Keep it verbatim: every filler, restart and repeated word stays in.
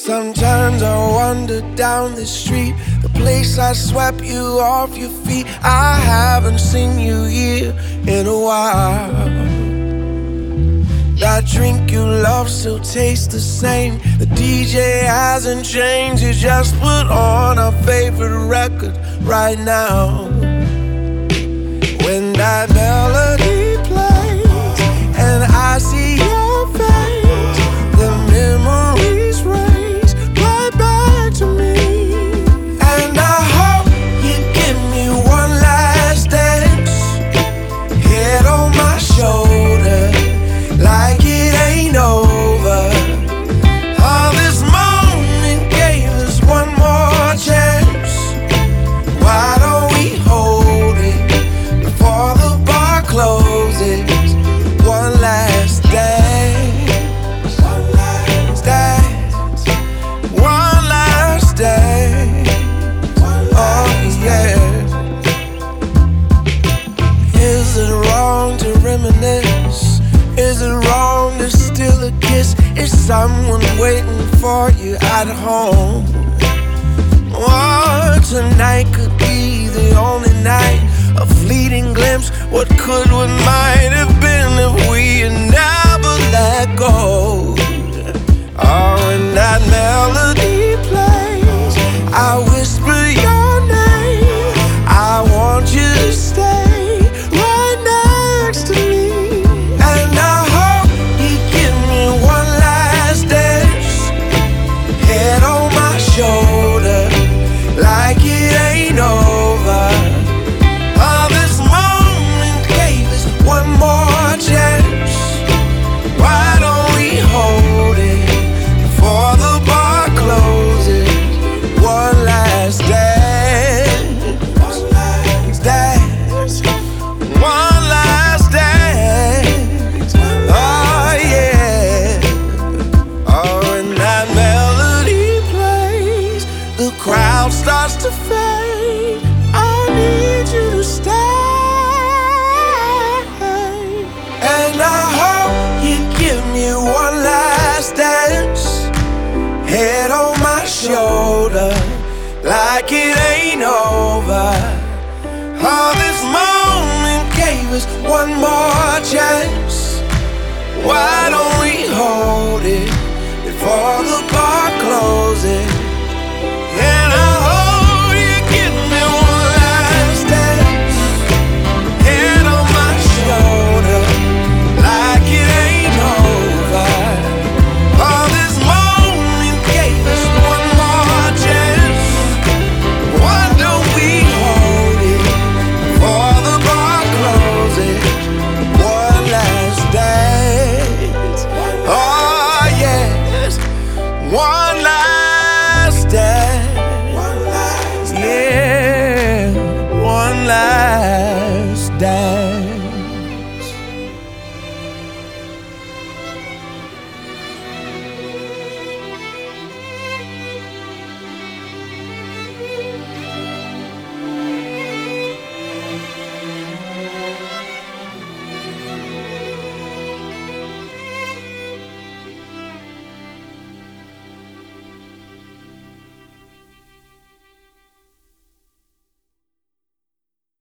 Sometimes I wander down the street, the place I swept you off your feet. I haven't seen you here in a while. That drink you love still tastes the same. The D J hasn't changed. You just put on our favorite record right now. When that melody plays and I see your face, the memories race right back to me. And I hope you give me one last dance, head on my shoulder, like it ain't over. Oh, this moment gave us one more chance. Why don't we hold it before the bar closes? One last dance, one last dance, one last dance. Oh yeah. Is it wrong to reminisce? Is it wrong to steal a kiss? Is someone waiting for you at home? Oh, tonight could be the only night, a fleeting glimpse. What could, what might have been if we had never let go. Oh, when that melody plays, I whisper your name. I want you to stay right next to me. And I hope you give me one last dance, head on my shoulder, like it ain't over. Oh, this moment gave us one more chance. Why don't we hold it before the bar closes? One last dance, one last dance, one last dance. Oh yeah. Oh, when that melody plays, the crowd starts to fade. I need you to stay. And I hope you give me one last dance, head on my shoulder, like it ain't over. Oh, this moment gave us one more chance. Why don't we hold it before the